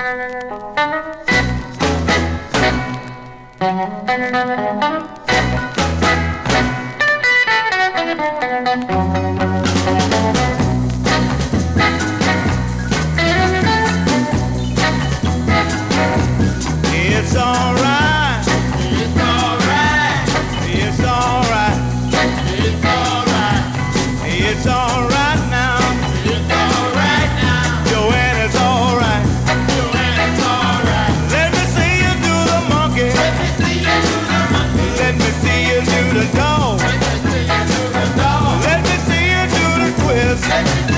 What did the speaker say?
It's alright. It's alright. It's alright. It's alright. It's alright now. It's alright now. Joanne, it's alright. Joanne, it's alright. Let me see you do the monkey. Let me see you do the monkey. Let me see you do the dog. Let me see you do the dog. Let me see you do the twist.